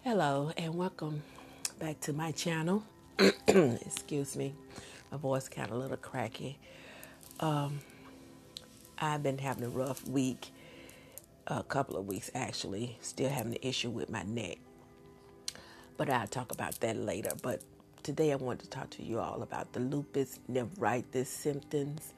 Hello and welcome back to my channel. Excuse me, my voice kind of a little cracky. I've been having a rough week, a couple of weeks actually, still having the issue with my neck. But I'll talk about that later. But today I want to talk to you all about the lupus nephritis symptoms.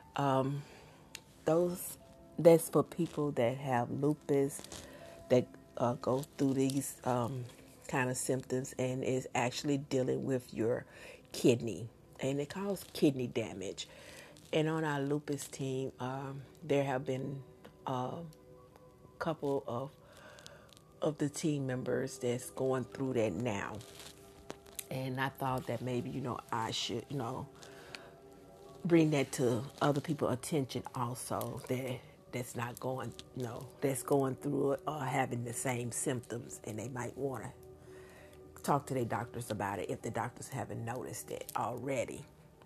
Those That's for people that have lupus that go through these kind of symptoms and is actually dealing with your kidney, and it causes kidney damage. And on our lupus team, there have been a couple of the team members that's going through that now. And I thought that maybe I should bring that to other people's attention also, that's not going that's going through it or having the same symptoms, and they might want to talk to their doctors about it if the doctors haven't noticed it already.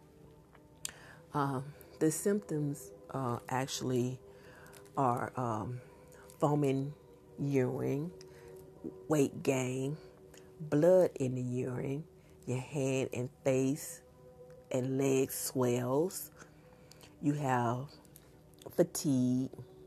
The symptoms actually are foaming urine, weight gain, blood in the urine, your hand and face and legs swells, you have fatigue,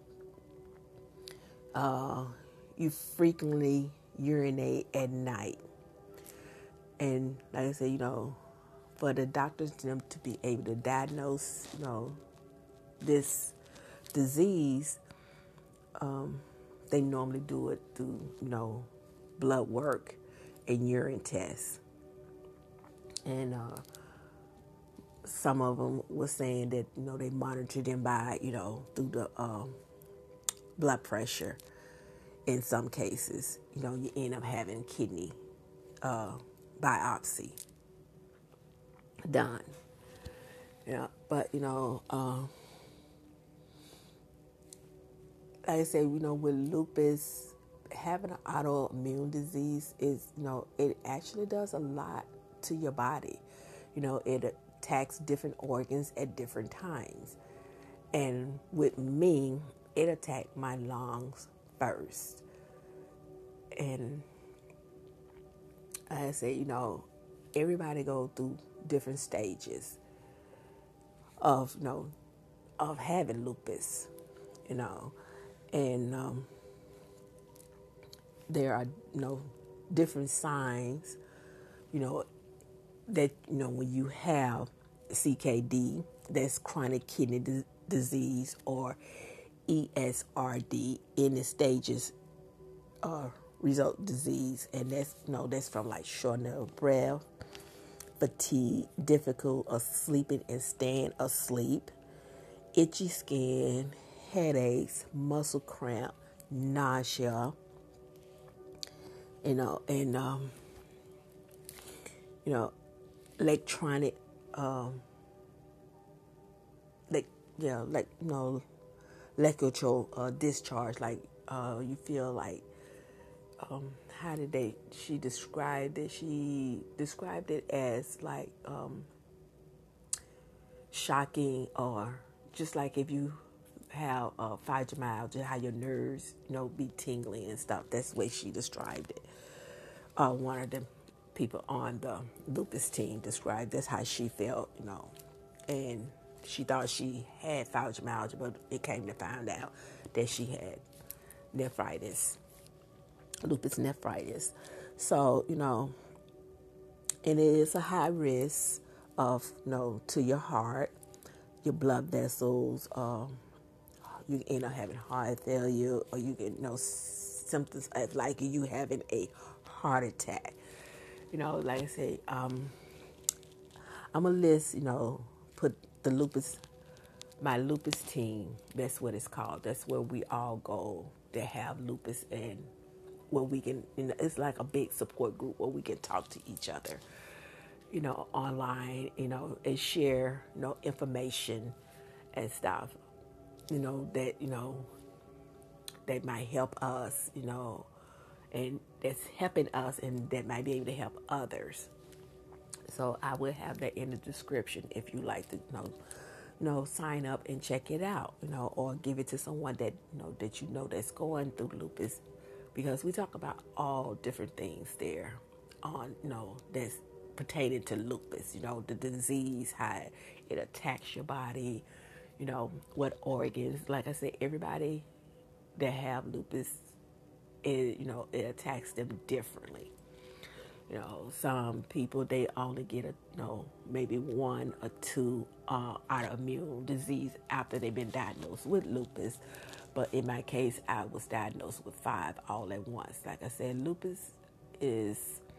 you frequently urinate at night. And like I said, for the doctors them to be able to diagnose, this disease, they normally do it through, blood work and urine tests. And some of them were saying that, they monitor them by, through the blood pressure. In some cases, you end up having kidney biopsy done. Yeah, but like I say, with lupus, having an autoimmune disease is, it actually does a lot to your body. It attacks different organs at different times. And with me, it attacked my lungs first. And I say, everybody go through different stages of, of having lupus, and there are, different signs, that, when you have CKD, that's chronic kidney disease, or ESRD, in the stages result disease, and that's from like shortness of breath, fatigue, difficult of sleeping and staying asleep, itchy skin, headaches, muscle cramp, nausea, and electronic, like electrical discharge, like you feel like, how did she described it? She described it as like shocking, or just like if you have fibromyalgia, how your nerves, be tingling and stuff. That's the way she described it. One of the people on the lupus team described that's how she felt, and she thought she had fibromyalgia, but it came to find out that she had nephritis, lupus nephritis. So, and it is a high risk of, to your heart, your blood vessels. You end up having heart failure, or you get, symptoms of like you having a heart attack. Like I say, I'm gonna list, put the my lupus team. That's what it's called. That's where we all go that have lupus, and where we can, it's like a big support group where we can talk to each other, online, and share, information and stuff, that, that might help us, and that's helping us, and that might be able to help others. So I will have that in the description if you like to, sign up and check it out, or give it to someone that, that that's going through lupus because we talk about all different things there on, that's pertaining to lupus, the disease, how it attacks your body, what organs. Like I said, everybody that have lupus, it attacks them differently. Some people, they only get maybe one or two autoimmune disease after they've been diagnosed with lupus. But in my case, I was diagnosed with 5 all at once. Like I said, lupus is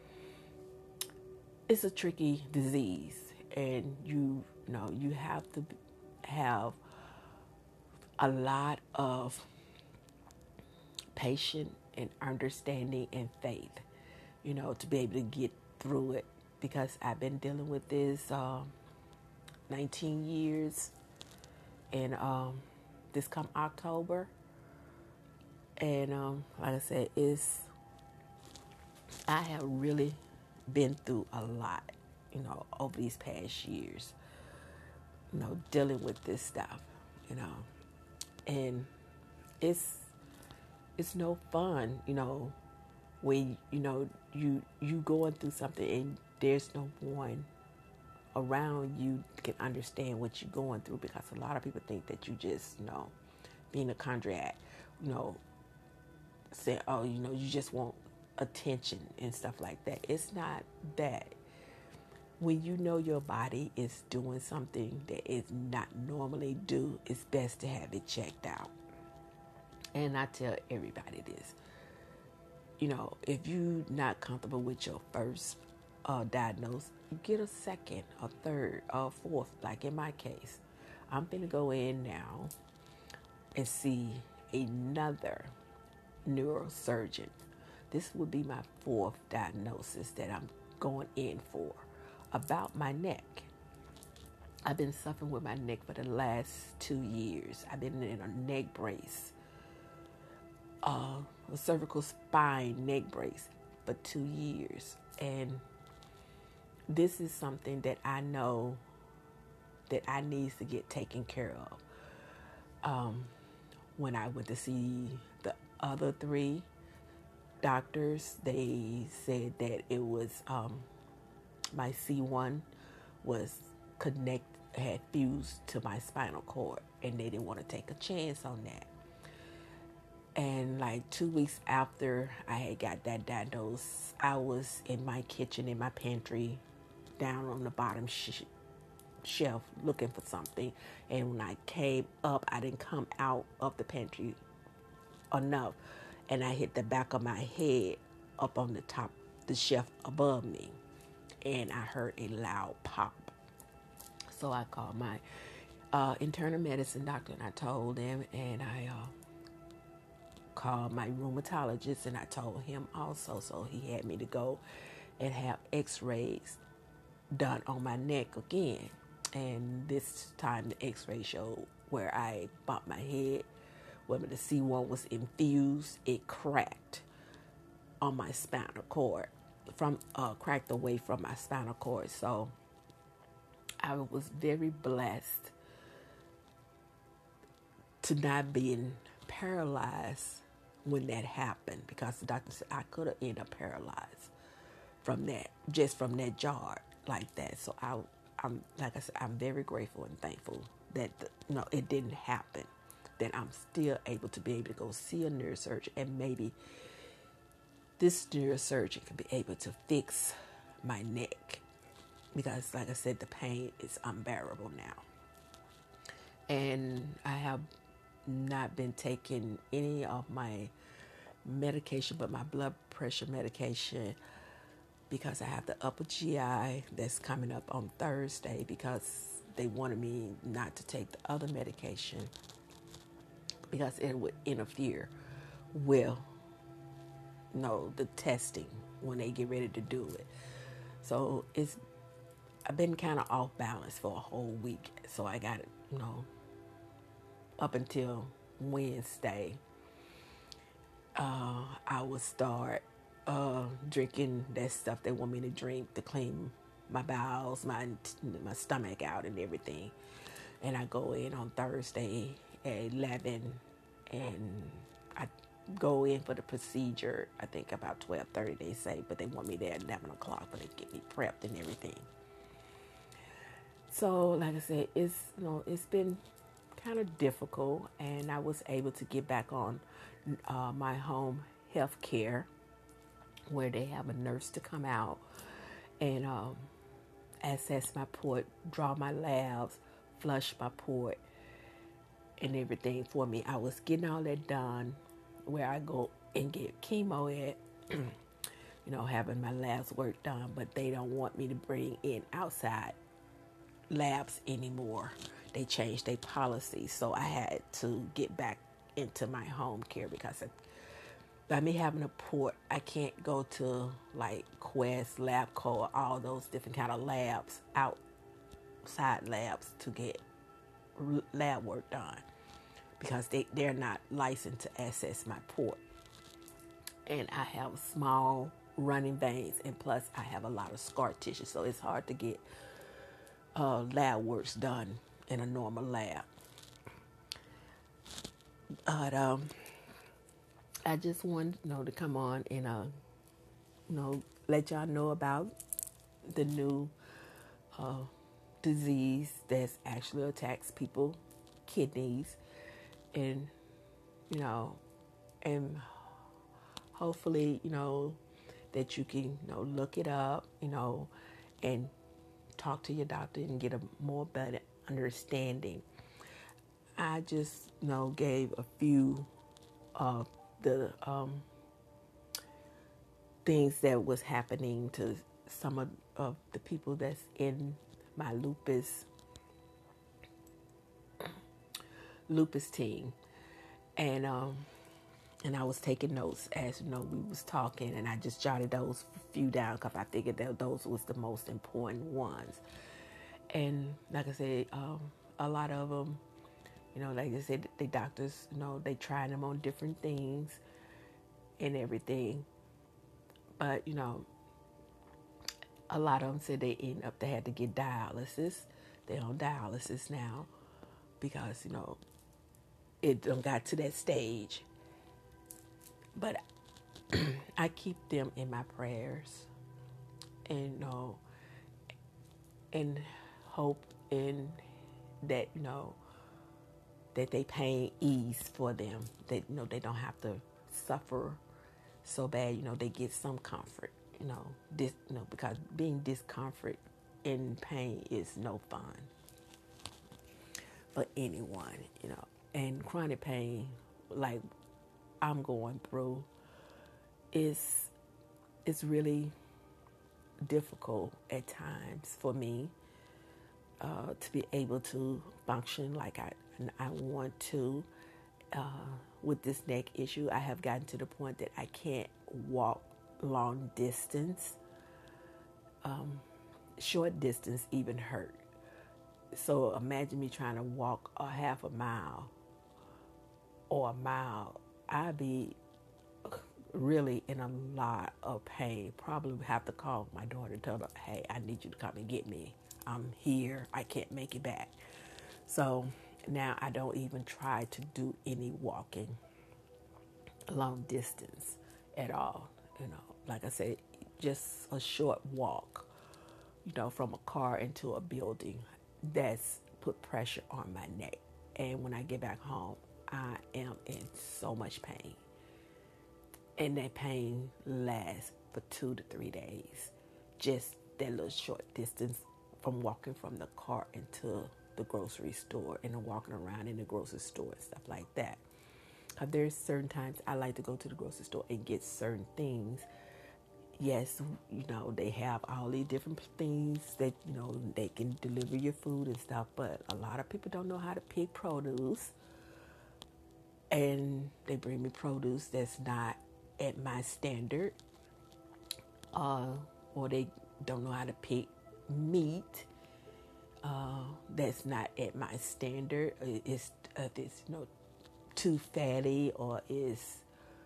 it's a tricky disease, and you have to have a lot of patience and understanding and faith, to be able to get through it, because I've been dealing with this 19 years, and this come October, and like I said, I have really been through a lot, over these past years, dealing with this stuff, and it's no fun, when you going through something and there's no one around you can understand what you're going through, because a lot of people think that you just being a chondriac, say, oh, you just want attention and stuff like that. It's not that. When your body is doing something that is not normally do, it's best to have it checked out. And I tell everybody this, if you're not comfortable with your first diagnosis, get a second, a third, a fourth. Like in my case, I'm going to go in now and see another neurosurgeon. This would be my 4th diagnosis that I'm going in for, about my neck. I've been suffering with my neck for the last 2 years. I've been in a neck brace, a cervical spine neck brace for 2 years. And this is something that I know that I need to get taken care of. When I went to see the other 3 doctors, they said that it was my C1 was had fused to my spinal cord, and they didn't want to take a chance on that. And like 2 weeks after I had got that diagnosis, I was in my kitchen, in my pantry, down on the bottom shelf looking for something. And when I came up, I didn't come out of the pantry enough, and I hit the back of my head up on the top, the shelf above me, and I heard a loud pop. So I called my internal medicine doctor, and I told him, and I called my rheumatologist, and I told him also. So he had me to go and have x-rays done on my neck again. And this time the x-ray showed where I bumped my head, where the C1 was infused, it cracked on my spinal cord, cracked away from my spinal cord. So I was very blessed to not being paralyzed when that happened, because the doctor said I could have ended up paralyzed from that, just from that jar like that. So I'm like I said, I'm very grateful and thankful that it didn't happen, that I'm still able to be able to go see a neurosurgeon, and maybe this neurosurgeon can be able to fix my neck, because like I said, the pain is unbearable now. And I have not been taking any of my medication but my blood pressure medication, because I have the upper GI that's coming up on Thursday, because they wanted me not to take the other medication because it would interfere with the testing when they get ready to do it. So I've been kind of off balance for a whole week. So I got it, up until Wednesday, I would start drinking that stuff they want me to drink to clean my bowels, my stomach out and everything. And I go in on Thursday at 11, and I go in for the procedure, I think about 12:30 they say, but they want me there at 11 o'clock for they get me prepped and everything. So like I said, it's been kind of difficult, and I was able to get back on my home health care, where they have a nurse to come out and access my port, draw my labs, flush my port, and everything for me. I was getting all that done where I go and get chemo at, having my labs work done, but they don't want me to bring in outside labs anymore. They changed their policy, so I had to get back into my home care because by me having a port, I can't go to like Quest, LabCo, all those different kind of labs, outside labs to get lab work done because they're not licensed to access my port. And I have small running veins, and plus I have a lot of scar tissue, so it's hard to get lab works done in a normal lab. But I just wanted to come on and let y'all know about the new disease that's actually attacks people kidneys, and and hopefully that you can look it up and talk to your doctor and get a more better understanding. I just gave a few of the things that was happening to some of the people that's in my lupus team, and I was taking notes as we was talking, and I just jotted those few down because I figured that those was the most important ones. And like I said, a lot of them, like I said, the doctors, they trying them on different things and everything, but a lot of them said they had to get dialysis. They're on dialysis now because it done got to that stage. But I keep them in my prayers, and and hope in that that they pain ease for them. That they don't have to suffer so bad. They get some comfort. Because being discomfort and pain is no fun for anyone. And chronic pain, like I'm going through, is really difficult at times for me to be able to function like I want to. With this neck issue, I have gotten to the point that I can't walk long distance. Short distance even hurt. So imagine me trying to walk a half a mile or a mile. I'd be really in a lot of pain. Probably have to call my daughter and tell her, hey, I need you to come and get me. I'm here. I can't make it back. So now I don't even try to do any walking long distance at all. Like I said, just a short walk, from a car into a building, that's put pressure on my neck. And when I get back home, I am in so much pain. And that pain lasts for 2 to 3 days. Just that little short distance from walking from the car into the grocery store and walking around in the grocery store and stuff like that. There's certain times I like to go to the grocery store and get certain things. Yes, they have all these different things that, they can deliver your food and stuff, but a lot of people don't know how to pick produce. And they bring me produce that's not at my standard, or they don't know how to pick meat that's not at my standard. It's too fatty, or is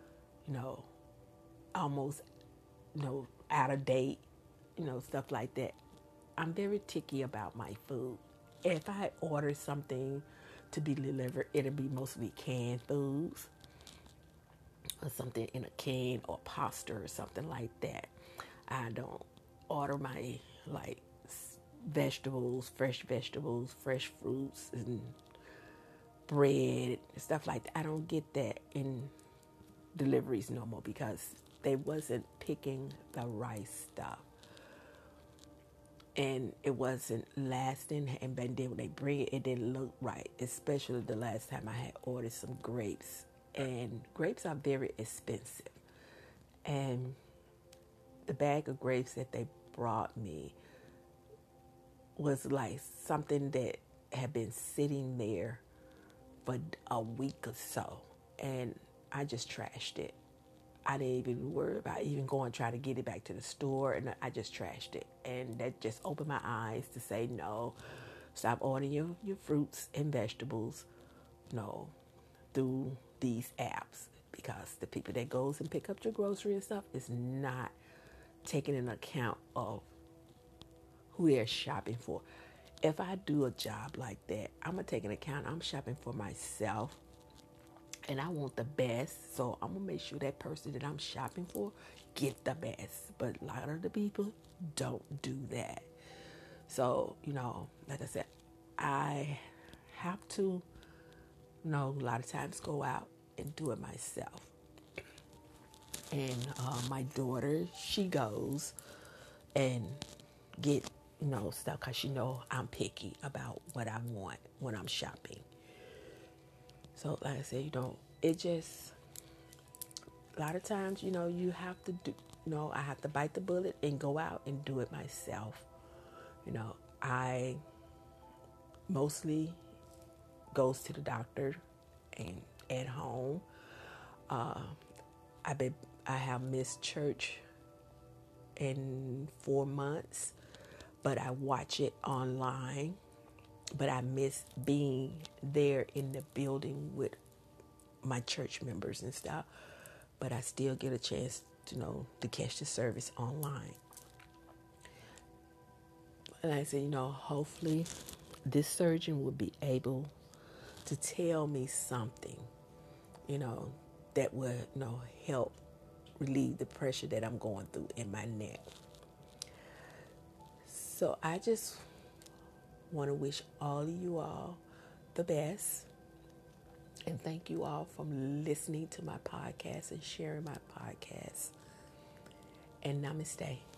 almost out of date, stuff like that. I'm very picky about my food. If I order something to be delivered, it'll be mostly canned foods. or something in a can or pasta or something like that. I don't order my like vegetables, fresh fruits, and bread and stuff like that. I don't get that in deliveries no more because they wasn't picking the right stuff. And it wasn't lasting, and then when they bring it, it didn't look right. Especially the last time I had ordered some grapes, and grapes are very expensive. And the bag of grapes that they brought me was like something that had been sitting there for a week or so, and I just trashed it. I didn't even worry about even going try to get it back to the store, and I just trashed it. And that just opened my eyes to say, no, stop ordering your fruits and vegetables, no, through these apps, because the people that goes and pick up your grocery and stuff is not taking into account of who they're shopping for. If I do a job like that, I'm gonna take into account I'm shopping for myself, and I want the best. So I'm gonna make sure that person that I'm shopping for get the best. But a lot of the people don't do that. So, like I said, I have to, a lot of times go out and do it myself. And my daughter, she goes and get, stuff because she know I'm picky about what I want when I'm shopping. So, like I said, it just, a lot of times, you have to do, I have to bite the bullet and go out and do it myself. I mostly goes to the doctor and at home. Uh, I have missed church in 4 months, but I watch it online. But I miss being there in the building with my church members and stuff. But I still get a chance to catch the service online. And I said, hopefully this surgeon will be able to tell me something, that would, help relieve the pressure that I'm going through in my neck. So I just want to wish all of you all the best. And thank you all for listening to my podcast and sharing my podcast. And namaste.